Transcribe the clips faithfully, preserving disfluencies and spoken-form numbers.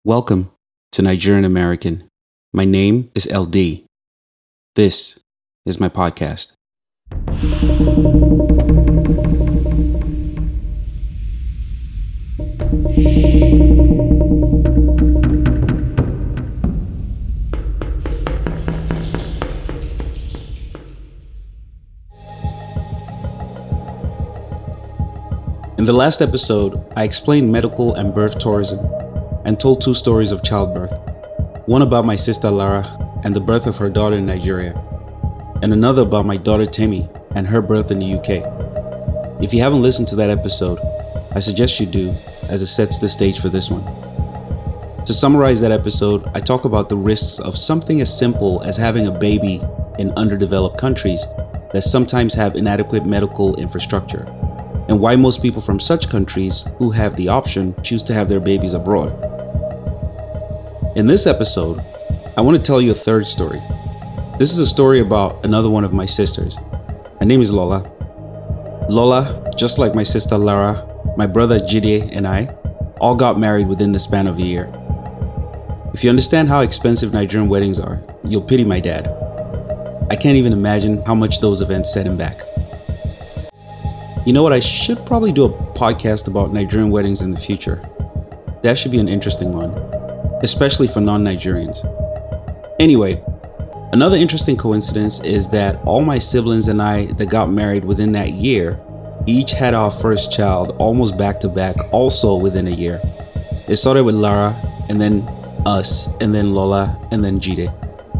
Welcome to Nigerian American. My name is L D. This is my podcast. In the last episode, I explained medical and birth tourism and told two stories of childbirth. One about my sister Lara and the birth of her daughter in Nigeria, and another about my daughter Temi and her birth in the U K. If you haven't listened to that episode, I suggest you do, as it sets the stage for this one. To summarize that episode, I talk about the risks of something as simple as having a baby in underdeveloped countries that sometimes have inadequate medical infrastructure, and why most people from such countries who have the option choose to have their babies abroad. In this episode, I want to tell you a third story. This is a story about another one of my sisters. Her name is Lola. Lola, just like my sister Lara, my brother Jide, and I, all got married within the span of a year. If you understand how expensive Nigerian weddings are, you'll pity my dad. I can't even imagine how much those events set him back. You know what? I should probably do a podcast about Nigerian weddings in the future. That should be an interesting one, especially for non-Nigerians. Anyway, another interesting coincidence is that all my siblings and I that got married within that year each had our first child almost back to back, also within a year. It started with Lara, and then us, and then Lola, and then Jide.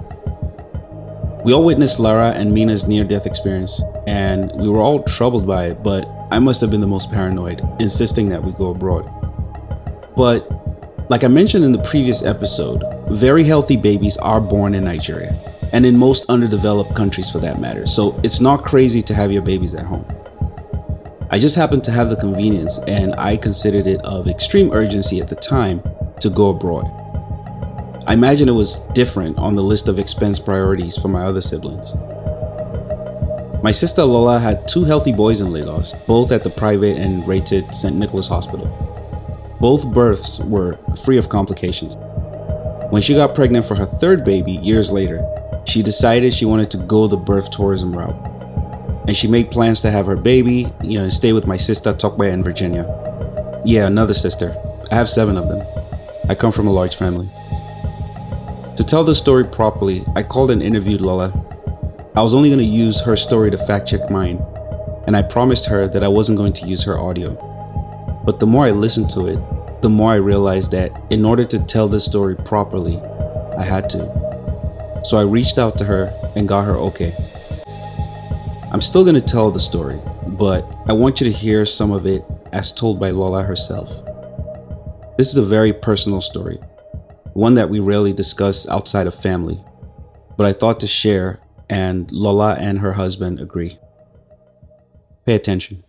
We all witnessed Lara and Mina's near-death experience, and we were all troubled by it, but I must have been the most paranoid, insisting that we go abroad. But like I mentioned in the previous episode, very healthy babies are born in Nigeria, and in most underdeveloped countries for that matter, so it's not crazy to have your babies at home. I just happened to have the convenience, and I considered it of extreme urgency at the time to go abroad. I imagine it was different on the list of expense priorities for my other siblings. My sister Lola had two healthy boys in Lagos, both at the private and rated Saint Nicholas Hospital. Both births were free of complications. When she got pregnant for her third baby years later, she decided she wanted to go the birth tourism route. And she made plans to have her baby, you know, and stay with my sister Tokwe in Virginia. Yeah, another sister. I have seven of them. I come from a large family. To tell the story properly, I called and interviewed Lola. I was only going to use her story to fact check mine, and I promised her that I wasn't going to use her audio. But the more I listened to it, the more I realized that in order to tell this story properly, I had to. So I reached out to her and got her okay. I'm still going to tell the story, but I want you to hear some of it as told by Lola herself. This is a very personal story, one that we rarely discuss outside of family, but I thought to share, and Lola and her husband agree. Pay attention.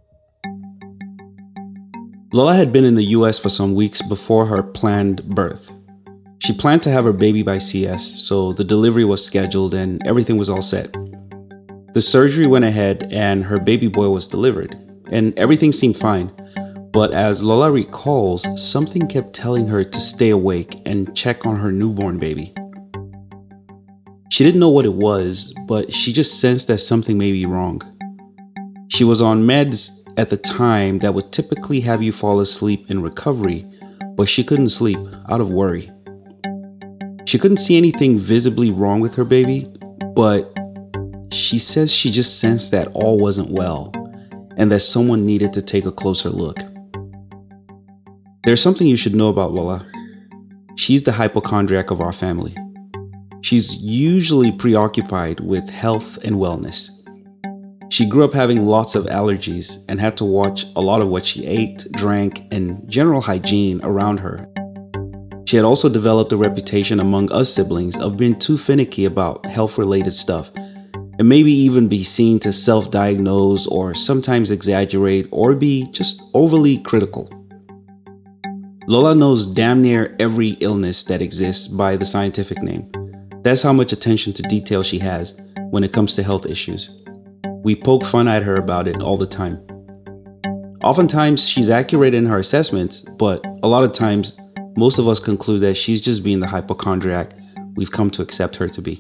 Lola had been in the U S for some weeks before her planned birth. She planned to have her baby by C S, so the delivery was scheduled and everything was all set. The surgery went ahead and her baby boy was delivered, and everything seemed fine. But as Lola recalls, something kept telling her to stay awake and check on her newborn baby. She didn't know what it was, but she just sensed that something may be wrong. She was on meds at the time that would typically have you fall asleep in recovery, but she couldn't sleep out of worry. She couldn't see anything visibly wrong with her baby, but she says she just sensed that all wasn't well and that someone needed to take a closer look. There's something you should know about Lola. She's the hypochondriac of our family. She's usually preoccupied with health and wellness. She grew up having lots of allergies and had to watch a lot of what she ate, drank, and general hygiene around her. She had also developed a reputation among us siblings of being too finicky about health-related stuff, and maybe even be seen to self-diagnose or sometimes exaggerate or be just overly critical. Lola knows damn near every illness that exists by the scientific name. That's how much attention to detail she has when it comes to health issues. We poke fun at her about it all the time. Oftentimes, she's accurate in her assessments, but a lot of times, most of us conclude that she's just being the hypochondriac we've come to accept her to be.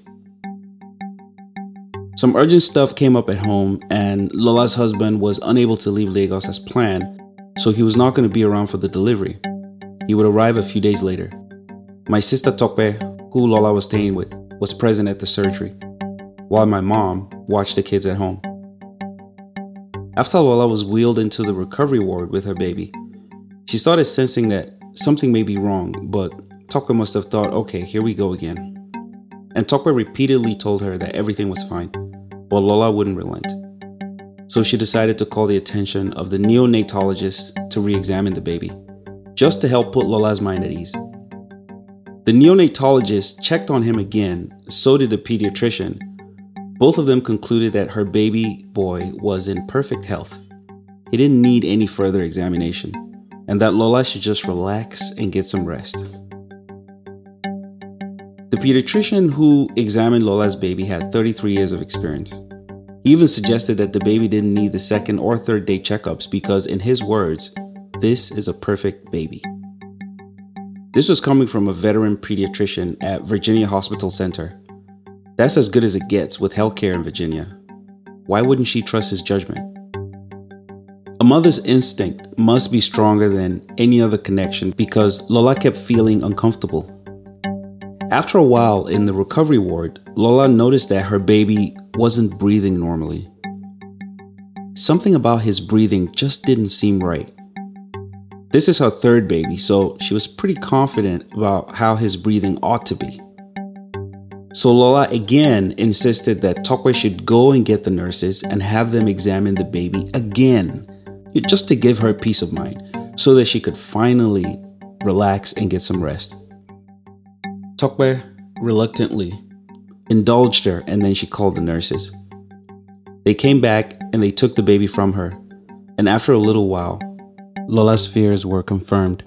Some urgent stuff came up at home, and Lola's husband was unable to leave Lagos as planned, so he was not going to be around for the delivery. He would arrive a few days later. My sister Tope, who Lola was staying with, was present at the surgery, while my mom watched the kids at home. After Lola was wheeled into the recovery ward with her baby, she started sensing that something may be wrong, but Tope must have thought, okay, here we go again. And Tope repeatedly told her that everything was fine, but Lola wouldn't relent. So she decided to call the attention of the neonatologist to re-examine the baby, just to help put Lola's mind at ease. The neonatologist checked on him again, so did the pediatrician. Both of them concluded that her baby boy was in perfect health. He didn't need any further examination, and that Lola should just relax and get some rest. The pediatrician who examined Lola's baby had thirty-three years of experience. He even suggested that the baby didn't need the second or third day checkups because, in his words, this is a perfect baby. This was coming from a veteran pediatrician at Virginia Hospital Center. That's as good as it gets with healthcare in Virginia. Why wouldn't she trust his judgment? A mother's instinct must be stronger than any other connection because Lola kept feeling uncomfortable. After a while in the recovery ward, Lola noticed that her baby wasn't breathing normally. Something about his breathing just didn't seem right. This is her third baby, so she was pretty confident about how his breathing ought to be. So Lola again insisted that Tope should go and get the nurses and have them examine the baby again, just to give her peace of mind, so that she could finally relax and get some rest. Tope reluctantly indulged her, and then she called the nurses. They came back and they took the baby from her, and after a little while, Lola's fears were confirmed.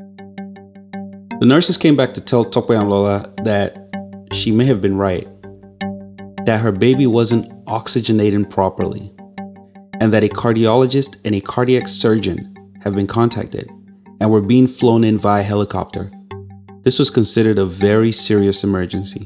The nurses came back to tell Tope and Lola that she may have been right, that her baby wasn't oxygenating properly, and that a cardiologist and a cardiac surgeon have been contacted and were being flown in via helicopter. This was considered a very serious emergency.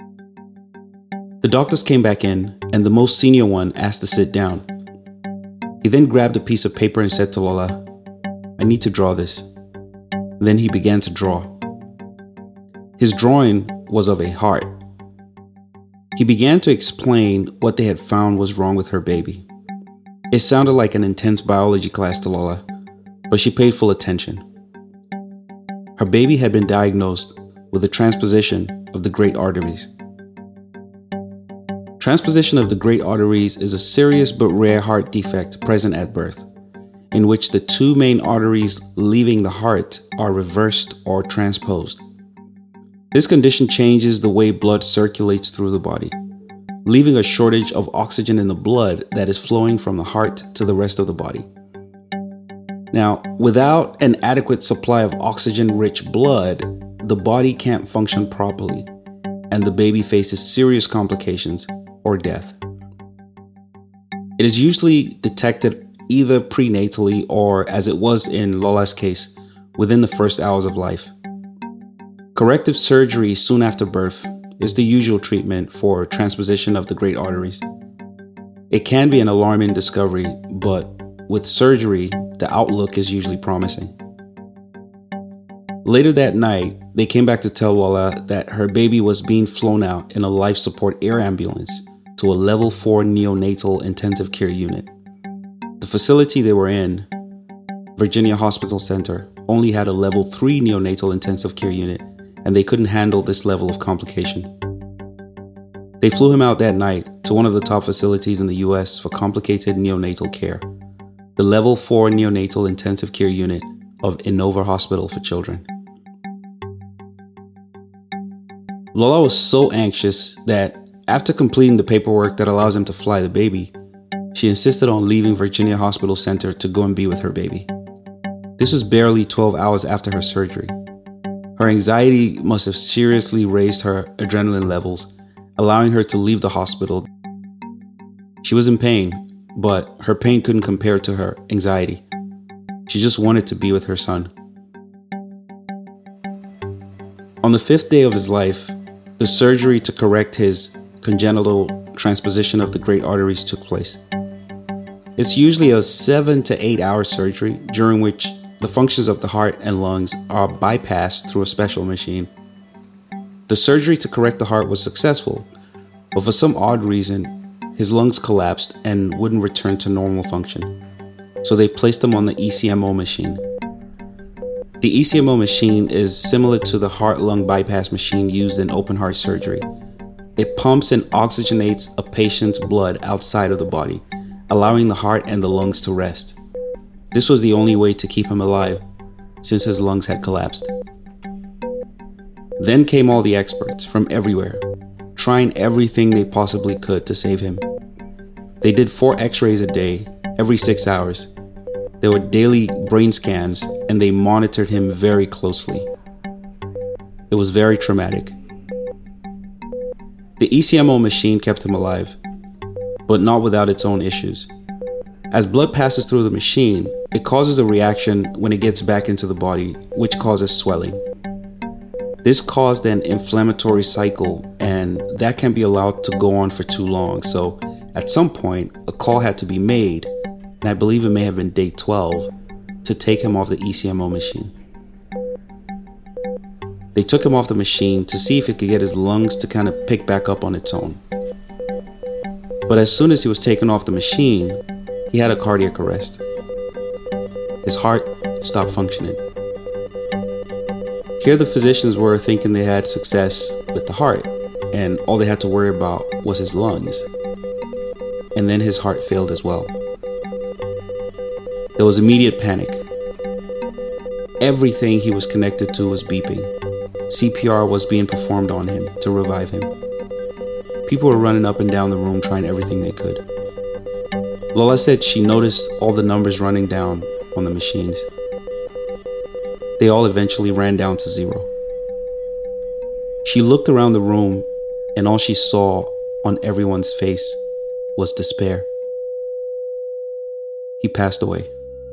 The doctors came back in, and the most senior one asked to sit down. He then grabbed a piece of paper and said to Lola, "I need to draw this." Then he began to draw. His drawing was of a heart. He began to explain what they had found was wrong with her baby. It sounded like an intense biology class to Lola, but she paid full attention. Her baby had been diagnosed with a transposition of the great arteries. Transposition of the great arteries is a serious but rare heart defect present at birth, in which the two main arteries leaving the heart are reversed or transposed. This condition changes the way blood circulates through the body, leaving a shortage of oxygen in the blood that is flowing from the heart to the rest of the body. Now, without an adequate supply of oxygen-rich blood, the body can't function properly, and the baby faces serious complications or death. It is usually detected either prenatally or, as it was in Lola's case, within the first hours of life. Corrective surgery soon after birth is the usual treatment for transposition of the great arteries. It can be an alarming discovery, but with surgery, the outlook is usually promising. Later that night, they came back to tell Lola that her baby was being flown out in a life support air ambulance to a level four neonatal intensive care unit. The facility they were in, Virginia Hospital Center, only had a level three neonatal intensive care unit, and they couldn't handle this level of complication. They flew him out that night to one of the top facilities in the U S for complicated neonatal care, the level four neonatal intensive care unit of Inova Hospital for Children. Lola was so anxious that after completing the paperwork that allows him to fly the baby, she insisted on leaving Virginia Hospital Center to go and be with her baby. This was barely twelve hours after her surgery. Her anxiety must have seriously raised her adrenaline levels, allowing her to leave the hospital. She was in pain, but her pain couldn't compare to her anxiety. She just wanted to be with her son. On the fifth day of his life, the surgery to correct his congenital transposition of the great arteries took place. It's usually a seven to eight hour surgery during which the functions of the heart and lungs are bypassed through a special machine. The surgery to correct the heart was successful, but for some odd reason, his lungs collapsed and wouldn't return to normal function. So they placed him on the E C M O machine. The E C M O machine is similar to the heart-lung bypass machine used in open heart surgery. It pumps and oxygenates a patient's blood outside of the body, allowing the heart and the lungs to rest. This was the only way to keep him alive, since his lungs had collapsed. Then came all the experts from everywhere, trying everything they possibly could to save him. They did four x-rays a day, every six hours. There were daily brain scans, and they monitored him very closely. It was very traumatic. The E C M O machine kept him alive, but not without its own issues. As blood passes through the machine, it causes a reaction when it gets back into the body, which causes swelling. This caused an inflammatory cycle, and that can't be allowed to go on for too long. So at some point, a call had to be made, and I believe it may have been day twelve, to take him off the E C M O machine. They took him off the machine to see if it could get his lungs to kind of pick back up on its own. But as soon as he was taken off the machine, he had a cardiac arrest. His heart stopped functioning. Here the physicians were thinking they had success with the heart, and all they had to worry about was his lungs. And then his heart failed as well. There was immediate panic. Everything he was connected to was beeping. C P R was being performed on him to revive him. People were running up and down the room trying everything they could. Lola said she noticed all the numbers running down on the machines. They all eventually ran down to zero. She looked around the room, and all she saw on everyone's face was despair. He passed away.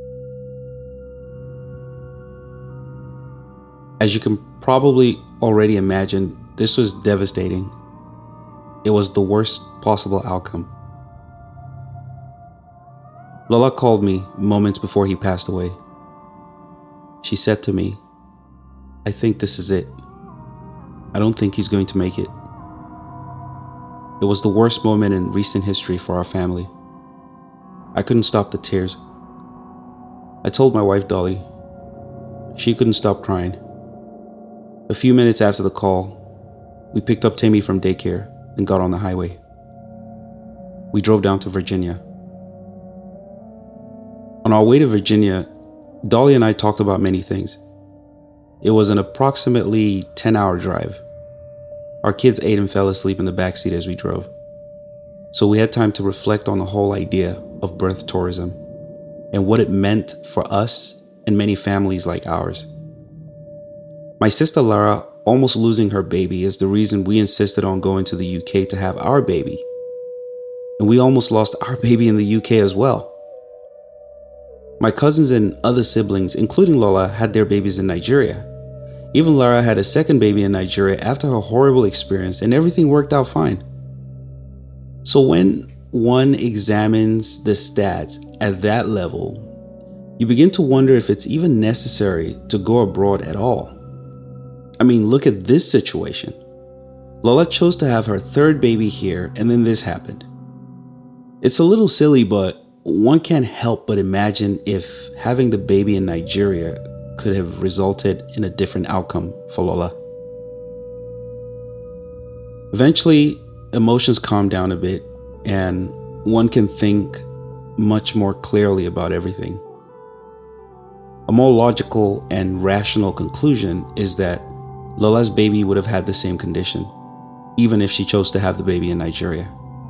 As you can probably already imagine, this was devastating. It was the worst possible outcome. Lola called me moments before he passed away. She said to me, "I think this is it. I don't think he's going to make it." It was the worst moment in recent history for our family. I couldn't stop the tears. I told my wife, Dolly. She couldn't stop crying. A few minutes after the call, we picked up Timmy from daycare and got on the highway. We drove down to Virginia. On our way to Virginia, Dolly and I talked about many things. It was an approximately ten hour drive. Our kids ate and fell asleep in the backseat as we drove. So we had time to reflect on the whole idea of birth tourism and what it meant for us and many families like ours. My sister Lara almost losing her baby is the reason we insisted on going to the U K to have our baby. And we almost lost our baby in the U K as well. My cousins and other siblings, including Lola, had their babies in Nigeria. Even Lara had a second baby in Nigeria after her horrible experience, and everything worked out fine. So when one examines the stats at that level, you begin to wonder if it's even necessary to go abroad at all. I mean, look at this situation. Lola chose to have her third baby here, and then this happened. It's a little silly, but one can't help but imagine if having the baby in Nigeria could have resulted in a different outcome for Lola. Eventually, emotions calm down a bit, and one can think much more clearly about everything. A more logical and rational conclusion is that Lola's baby would have had the same condition, even if she chose to have the baby in Nigeria.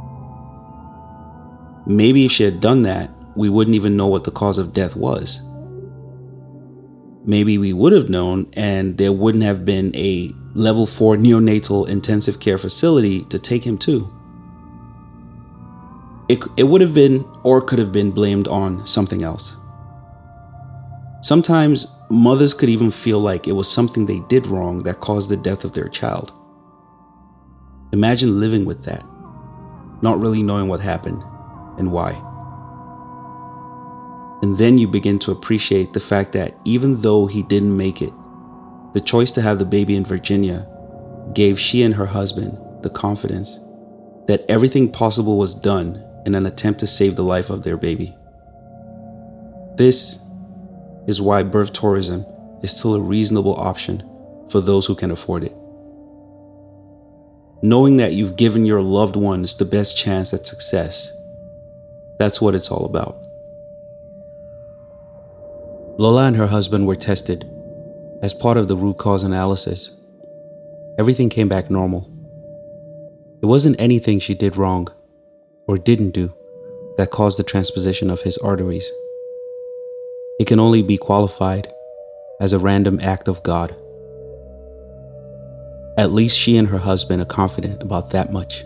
Maybe if she had done that, we wouldn't even know what the cause of death was. Maybe we would have known, and there wouldn't have been a level four neonatal intensive care facility to take him to. It, it would have been or could have been blamed on something else. Sometimes mothers could even feel like it was something they did wrong that caused the death of their child. Imagine living with that, not really knowing what happened and why. And then you begin to appreciate the fact that even though he didn't make it, the choice to have the baby in Virginia gave she and her husband the confidence that everything possible was done in an attempt to save the life of their baby. This is why birth tourism is still a reasonable option for those who can afford it. Knowing that you've given your loved ones the best chance at success, that's what it's all about. Lola and her husband were tested as part of the root cause analysis. Everything came back normal. It wasn't anything she did wrong or didn't do that caused the transposition of his arteries. It can only be qualified as a random act of God. At least she and her husband are confident about that much.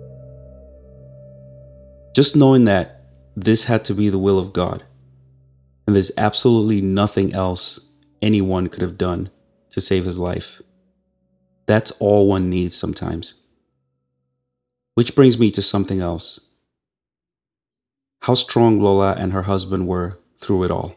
Just knowing that this had to be the will of God, and there's absolutely nothing else anyone could have done to save his life. That's all one needs sometimes. Which brings me to something else. How strong Lola and her husband were through it all.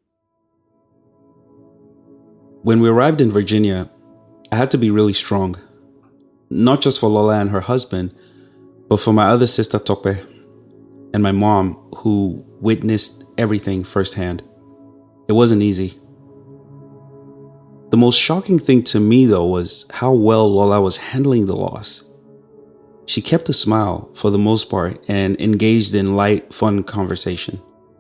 When we arrived in Virginia, I had to be really strong. Not just for Lola and her husband, but for my other sister Tope and my mom, who witnessed everything firsthand. It wasn't easy. The most shocking thing to me, though, was how well Lola was handling the loss. She kept a smile for the most part and engaged in light, fun conversation.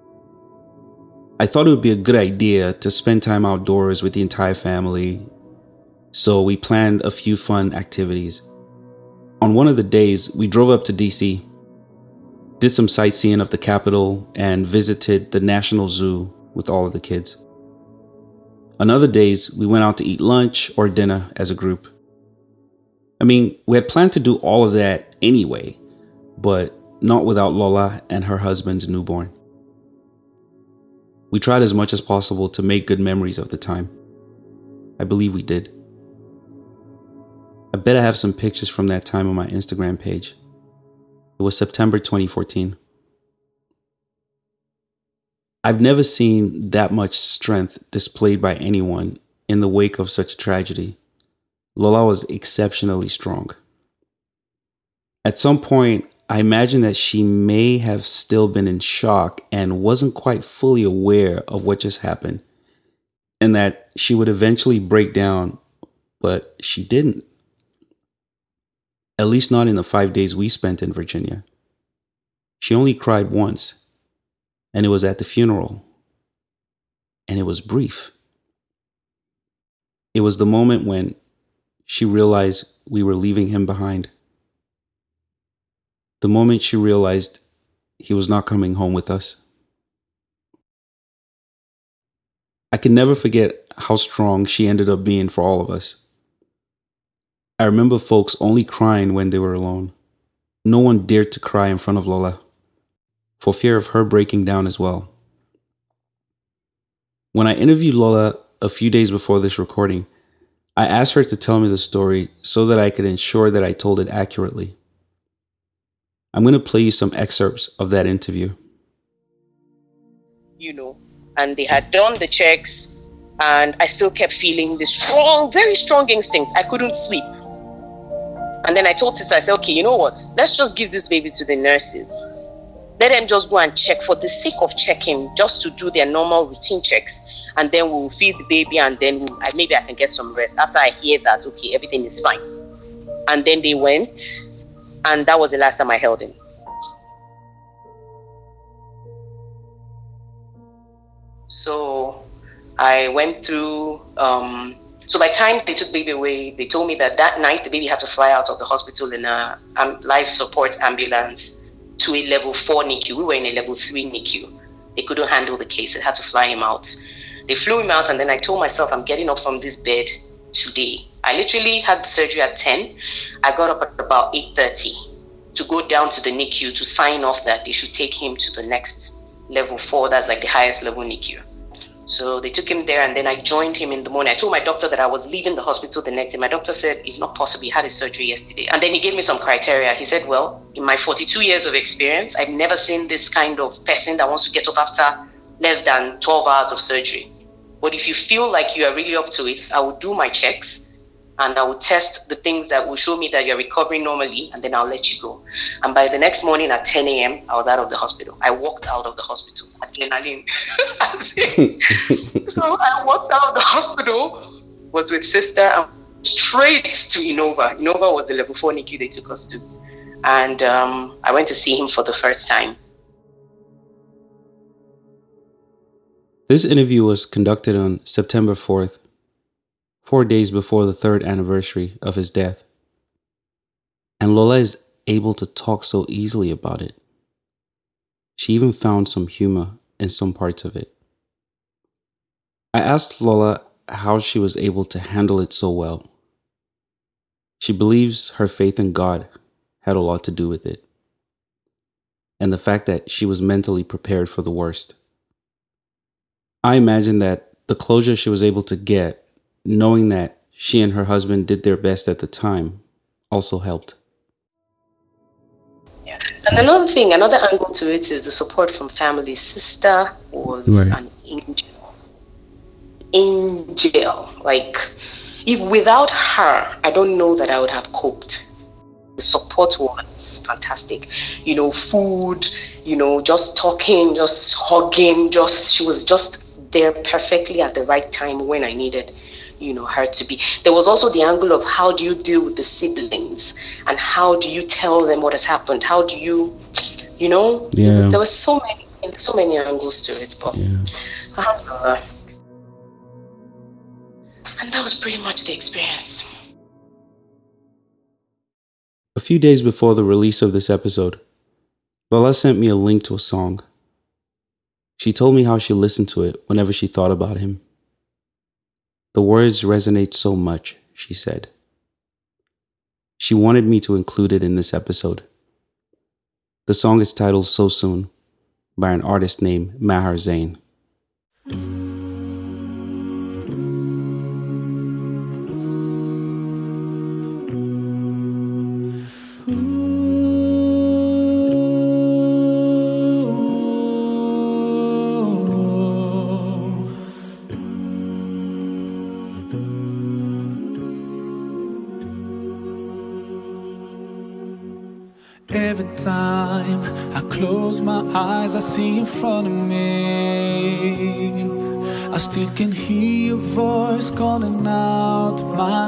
I thought it would be a good idea to spend time outdoors with the entire family, so we planned a few fun activities. On one of the days, we drove up to D C, did some sightseeing of the Capitol, and visited the National Zoo with all of the kids. On other days, we went out to eat lunch or dinner as a group. I mean, we had planned to do all of that anyway, but not without Lola and her husband's newborn. We tried as much as possible to make good memories of the time. I believe we did. I bet I have some pictures from that time on my Instagram page. It was September twenty fourteen. I've never seen that much strength displayed by anyone in the wake of such a tragedy. Lola was exceptionally strong. At some point, I imagine that she may have still been in shock and wasn't quite fully aware of what just happened, and that she would eventually break down, but she didn't. At least not in the five days we spent in Virginia. She only cried once, and it was at the funeral, and it was brief. It was the moment when she realized we were leaving him behind. The moment she realized he was not coming home with us. I can never forget how strong she ended up being for all of us. I remember folks only crying when they were alone. No one dared to cry in front of Lola, for fear of her breaking down as well. When I interviewed Lola a few days before this recording, I asked her to tell me the story so that I could ensure that I told it accurately. I'm going to play you some excerpts of that interview. You know, and they had done the checks, and I still kept feeling this strong, very strong instinct. I couldn't sleep. And then I told Tissa, I said, okay, you know what? Let's just give this baby to the nurses. Let them just go and check for the sake of checking, just to do their normal routine checks. And then we'll feed the baby, and then we'll, maybe I can get some rest. After I hear that, okay, everything is fine. And then they went, and that was the last time I held him. So I went through, um, so by the time they took the baby away, they told me that that night the baby had to fly out of the hospital in a um, life support ambulance to a level four N I C U. We were in a level three N I C U. They couldn't handle the case. They had to fly him out. They flew him out, and then I told myself, I'm getting up from this bed today. I literally had the surgery at ten. I got up at about eight thirty to go down to the N I C U to sign off that they should take him to the next level four. That's like the highest level N I C U. So they took him there, and then I joined him in the morning. I told my doctor that I was leaving the hospital the next day. My doctor said, it's not possible. He had his surgery yesterday. And then he gave me some criteria. He said, well, in my forty-two years of experience, I've never seen this kind of person that wants to get up after less than twelve hours of surgery. But if you feel like you are really up to it, I will do my checks and I will test the things that will show me that you're recovering normally, and then I'll let you go. And by the next morning at ten a.m., I was out of the hospital. I walked out of the hospital. Adrenaline. So I walked out of the hospital, was with sister, and straight to Innova. Innova was the level four N I C U they took us to. And um, I went to see him for the first time. This interview was conducted on September fourth, four days before the third anniversary of his death. And Lola is able to talk so easily about it. She even found some humor in some parts of it. I asked Lola how she was able to handle it so well. She believes her faith in God had a lot to do with it, and the fact that she was mentally prepared for the worst. I imagine that the closure she was able to get, knowing that she and her husband did their best at the time, also helped. Yeah. And another thing, another angle to it is the support from family. Sister was right. an angel. Angel. Like, if without her, I don't know that I would have coped. The support was fantastic. You know, food, you know, just talking, just hugging, just, she was just there perfectly at the right time when I needed, you know, her to be. There was also the angle of how do you deal with the siblings and how do you tell them what has happened? How do you, you know, yeah. there was so many, so many angles to it, but yeah. uh, and that was pretty much the experience. A few days before the release of this episode, Lola sent me a link to a song. She told me how she listened to it whenever she thought about him. The words resonate so much, she said. She wanted me to include it in this episode. The song is titled So Soon by an artist named Maher Zain. Every time I close my eyes, I see in front of me. I still can hear your voice calling out my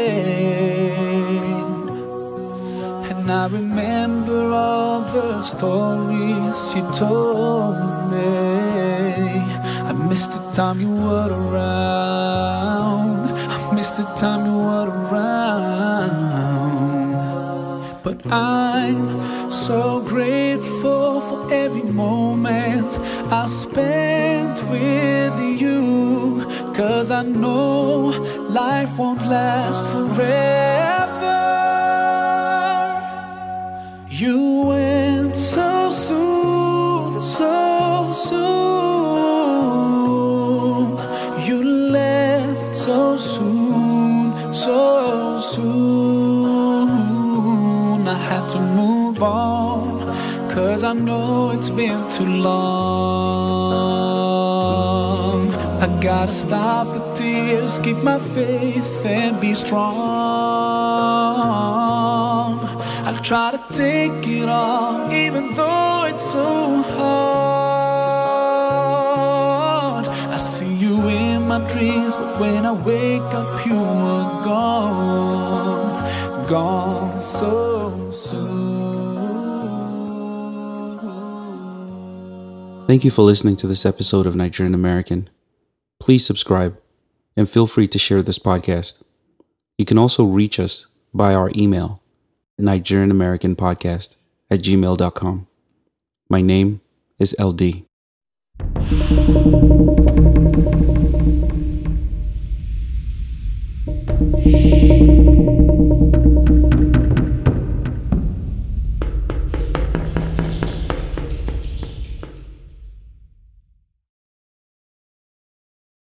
name. And I remember all the stories you told me. I miss the time you were around. I miss the time you were around. But I'm so grateful for every moment I spent with you, 'cause I know life won't last forever. You went so soon, so soon. You left so soon, so soon. I have to move on, 'cause I know it's been too long. I gotta stop the tears, keep my faith and be strong. I'll try to take it all, even though it's so hard. I see you in my dreams, but when I wake up you are gone, gone so Thank you for listening to this episode of Nigerian American. Please subscribe and feel free to share this podcast. You can also reach us by our email, Nigerian American Podcast at gmail dot com. My name is L D. soon.